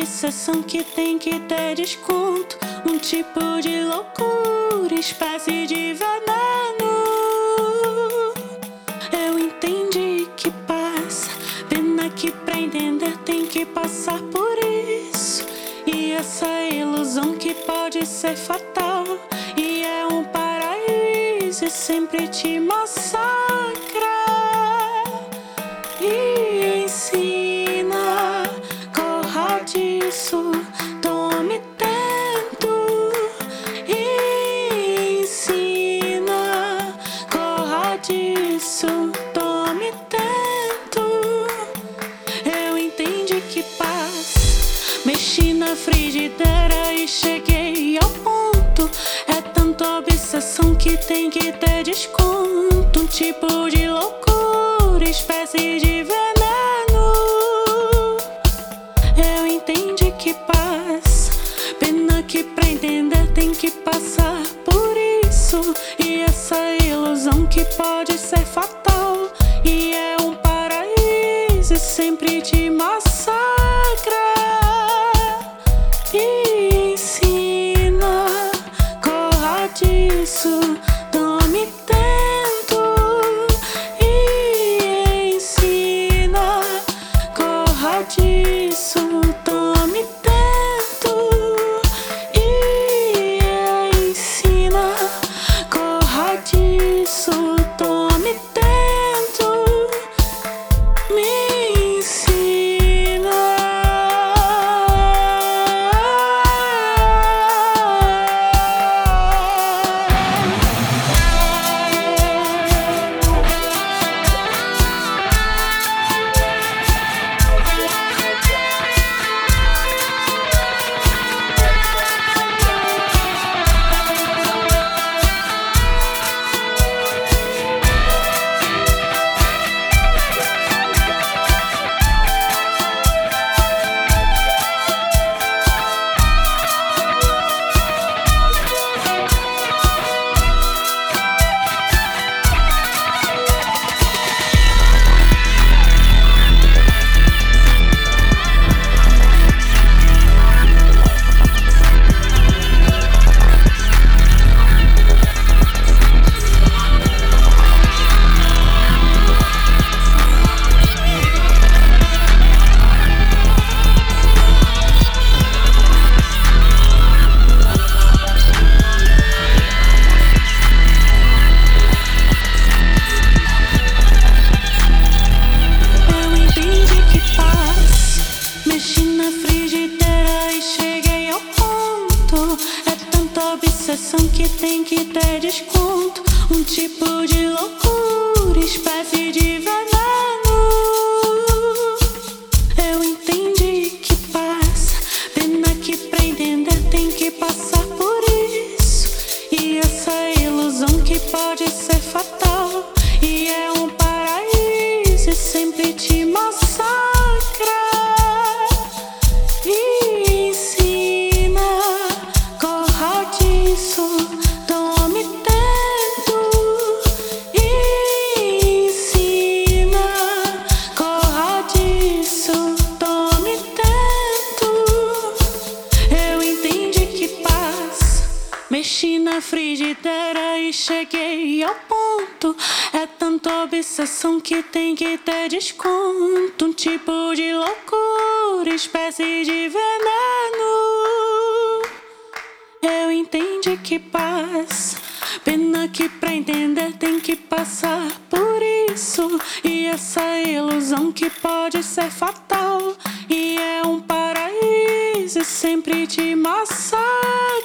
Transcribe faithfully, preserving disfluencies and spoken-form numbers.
obsessão que tem que ter desconto. Um tipo de loucura, espécie de veneno. Eu entendi que passa, pena que pra entender tem que passar por isso. E essa ilusão que pode ser fatal, e é um paraíso e sempre te massacra. E ensina, corra disso, tome tento. E ensina, corra disso, tome tento. Eu entendi que paz, mexi na frigideira e cheguei ao ponto. É tanta obsessão que tem que ter desconto. Um tipo de loucura, espécie de veneno. Eu entendi que paz, pena que pra entender tem que passar por isso. E essa ilusão que pode ser fatal, e é um paraíso e sempre te massacra. E ensina, corra disso, tome tento. E ensina, corra disso, tome tento. E ensina, corra disso, tome tento. Me ensina. Obsessão que tem que ter desconto. Um tipo de loucura, espécie de veneno. Eu entendi que passa, pena que pra entender tem que passar por isso. E essa ilusão que pode ser fatal, e é um paraíso e sempre te massacra. E ensina, corra disso, tome tento. E ensina, corra disso, tome tento. Eu entendi que paz, mexi na frigideira e cheguei ao ponto. É tanta obsessão que tem que ter desconto. Um tipo de loucura, espécie de veneno. Eu entendi que paz, pena que pra entender tem que passar por isso. E essa ilusão que pode ser fatal, e é um paraíso e sempre te massacra.